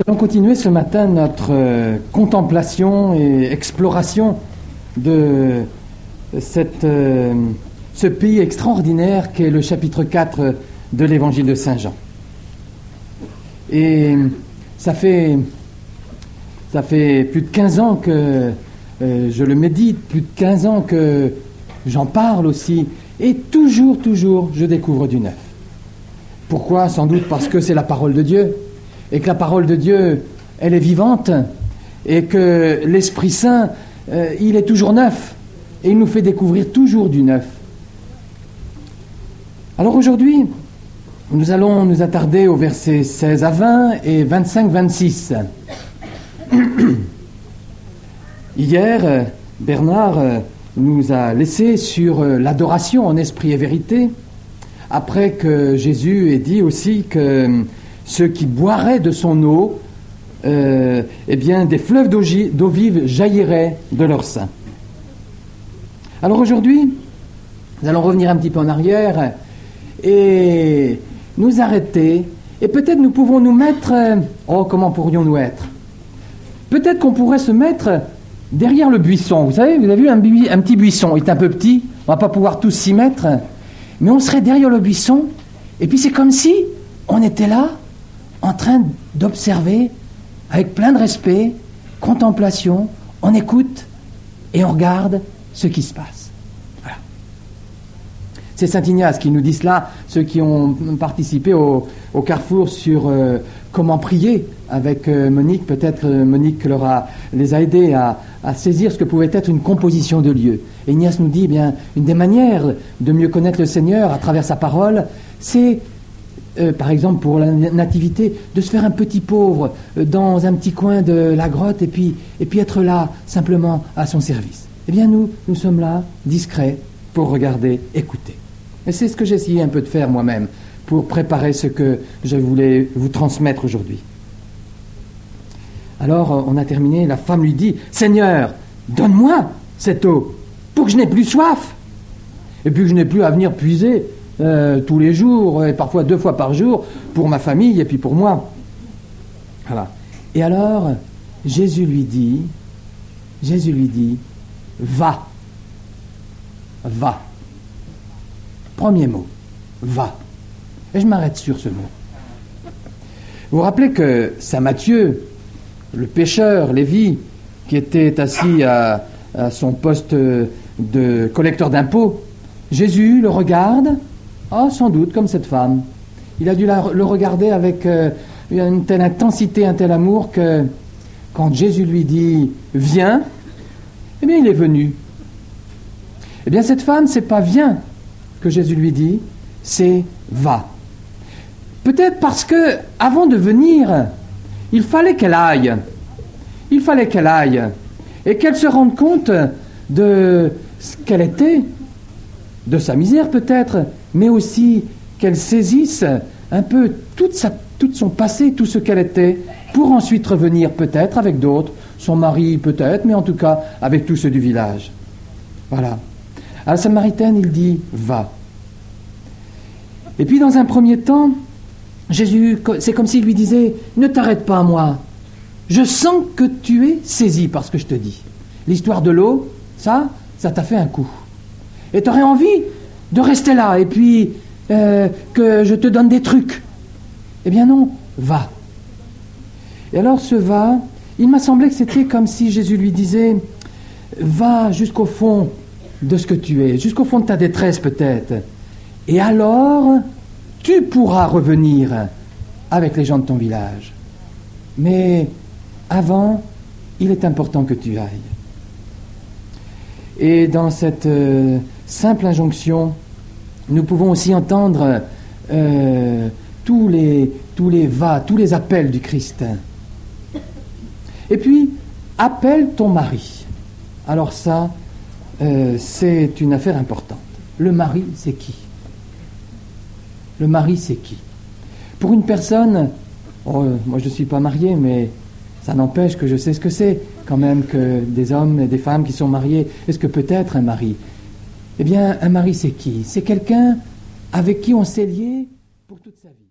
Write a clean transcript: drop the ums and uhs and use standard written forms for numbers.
Nous allons continuer ce matin notre contemplation et exploration de ce pays extraordinaire qu'est le chapitre 4 de l'évangile de Saint Jean. Et ça fait plus de 15 ans que je le médite, plus de 15 ans que j'en parle aussi, et toujours, je découvre du neuf. Pourquoi ? Sans doute parce que c'est la parole de Dieu, et que la parole de Dieu, elle est vivante, et que l'Esprit Saint, il est toujours neuf, et il nous fait découvrir toujours du neuf. Alors aujourd'hui, nous allons nous attarder aux versets 16 à 20 et 25-26. Hier, Bernard nous a laissé sur l'adoration en esprit et vérité, après que Jésus ait dit aussi que ceux qui boiraient de son eau, des fleuves d'eau vive jailliraient de leur sein. Alors aujourd'hui, nous allons revenir un petit peu en arrière et nous arrêter, et peut-être nous pouvons nous mettre... comment pourrions-nous être ? Peut-être qu'on pourrait se mettre derrière le buisson. Vous savez, vous avez vu un petit buisson, il est un peu petit, on ne va pas pouvoir tous s'y mettre, mais on serait derrière le buisson, et puis c'est comme si on était là, en train d'observer, avec plein de respect, contemplation, on écoute, et on regarde ce qui se passe. Voilà. C'est Saint Ignace qui nous dit cela, ceux qui ont participé au Carrefour sur comment prier avec Monique. Peut-être Monique les a aidés à saisir ce que pouvait être une composition de lieu. Et Ignace nous dit, une des manières de mieux connaître le Seigneur à travers sa parole, c'est, par exemple pour la nativité, de se faire un petit pauvre dans un petit coin de la grotte et puis être là simplement à son service. Eh bien nous sommes là, discrets, pour regarder, écouter. Et c'est ce que j'ai essayé un peu de faire moi-même pour préparer ce que je voulais vous transmettre aujourd'hui. Alors on a terminé, la femme lui dit « Seigneur, donne-moi cette eau pour que je n'ai plus soif et puis que je n'ai plus à venir puiser tous les jours et parfois 2 fois par jour pour ma famille et puis pour moi. » Voilà. Et alors Jésus lui dit « Va. Va. » Premier mot, va. Et je m'arrête sur ce mot. Vous vous rappelez que Saint Matthieu, le pêcheur, Lévi, qui était assis à son poste de collecteur d'impôts, Jésus le regarde, sans doute comme cette femme. Il a dû le regarder avec une telle intensité, un tel amour que quand Jésus lui dit « Viens », eh bien il est venu. Eh bien cette femme, c'est pas « viens » que Jésus lui dit, c'est « va ». Peut-être parce que, avant de venir, il fallait qu'elle aille. Il fallait qu'elle aille. Et qu'elle se rende compte de ce qu'elle était, de sa misère peut-être, mais aussi qu'elle saisisse un peu tout son passé, tout ce qu'elle était, pour ensuite revenir peut-être avec d'autres, son mari peut-être, mais en tout cas avec tous ceux du village. Voilà. À la Samaritaine, il dit « va ». Et puis dans un premier temps, Jésus, c'est comme s'il lui disait « Ne t'arrête pas à moi, je sens que tu es saisi par ce que je te dis. L'histoire de l'eau, ça t'a fait un coup. Et tu aurais envie de rester là et puis que je te donne des trucs. Eh bien non, va. » Et alors ce « va », il m'a semblé que c'était comme si Jésus lui disait « Va jusqu'au fond de ce que tu es, jusqu'au fond de ta détresse peut-être. Et alors, tu pourras revenir avec les gens de ton village. Mais avant, il est important que tu ailles. » Et dans cette simple injonction, nous pouvons aussi entendre tous les va, tous les appels du Christ. Et puis, appelle ton mari. Alors ça, c'est une affaire importante. Le mari, c'est qui ? Le mari, c'est qui ? Pour une personne, moi je ne suis pas marié, mais ça n'empêche que je sais ce que c'est, quand même, que des hommes et des femmes qui sont mariés. Est-ce que peut être un mari ? Eh bien, un mari, c'est qui ? C'est quelqu'un avec qui on s'est lié pour toute sa vie.